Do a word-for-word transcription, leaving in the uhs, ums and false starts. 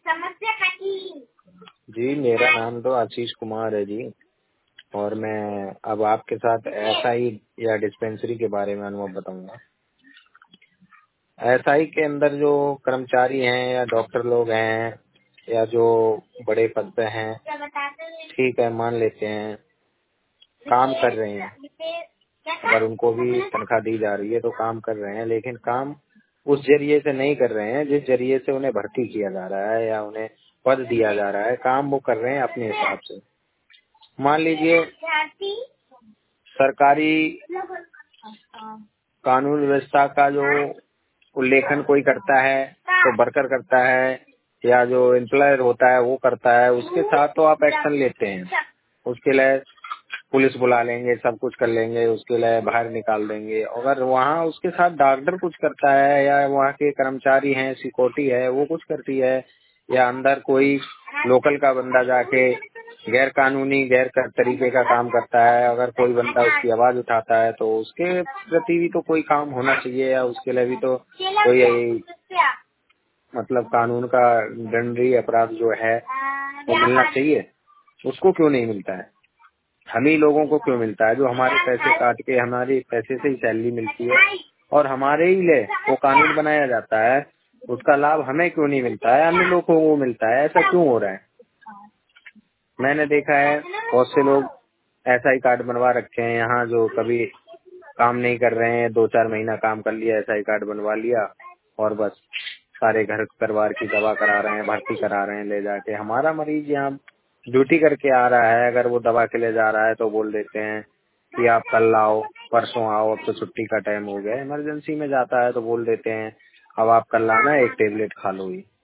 जी, मेरा नाम तो आशीष कुमार है जी। और मैं अब आपके साथ एसआई या डिस्पेंसरी के बारे में अनुभव बताऊंगा। एसआई के अंदर जो कर्मचारी हैं या डॉक्टर लोग हैं या जो बड़े पद पे हैं, ठीक है, मान लेते हैं काम कर रहे हैं, अगर उनको भी तनख्वाह दी जा रही है तो काम कर रहे हैं, लेकिन काम उस जरिए से नहीं कर रहे हैं जिस जरिए से उन्हें भर्ती किया जा रहा है या उन्हें पद दिया जा रहा है। काम वो कर रहे हैं अपने हिसाब से। मान लीजिए सरकारी कानून व्यवस्था का जो उल्लेखन कोई करता है तो वर्कर करता है या जो एम्प्लॉयर होता है वो करता है, उसके साथ तो आप एक्शन लेते हैं। उसके लिए पुलिस बुला लेंगे, सब कुछ कर लेंगे, उसके लिए बाहर निकाल देंगे। अगर वहाँ उसके साथ डॉक्टर कुछ करता है या वहाँ के कर्मचारी हैं, सिक्योरिटी है, वो कुछ करती है या अंदर कोई लोकल का बंदा जाके गैर कानूनी गैर तरीके का काम करता है, अगर कोई बंदा उसकी आवाज उठाता है तो उसके प्रति भी तो कोई काम होना चाहिए या उसके लिए भी तो कोई मतलब कानून का दंडनीय अपराध जो है वो मिलना चाहिए। उसको क्यों नहीं मिलता है? हम ही लोगों को क्यों मिलता है? जो हमारे पैसे काट के हमारे पैसे से ही सैलरी मिलती है और हमारे ही लिए वो कानून बनाया जाता है, उसका लाभ हमें क्यों नहीं मिलता है, अन्य लोगों को मिलता है? ऐसा क्यों हो रहा है? मैंने देखा है बहुत से लोग एसआई कार्ड बनवा रखे हैं यहाँ, जो कभी काम नहीं कर रहे हैं, दो चार महीना काम कर लिया, एसआई कार्ड बनवा लिया और बस सारे घर परिवार की दवा करा रहे हैं, भर्ती करा रहे हैं ले जाके। हमारा मरीज यहाँ ड्यूटी करके आ रहा है, अगर वो दवा के लिए जा रहा है तो बोल देते हैं कि आप कल आओ, परसों आओ, अब तो छुट्टी का टाइम हो गया। इमरजेंसी में जाता है तो बोल देते हैं अब आप कल आना, एक टेबलेट खा लो।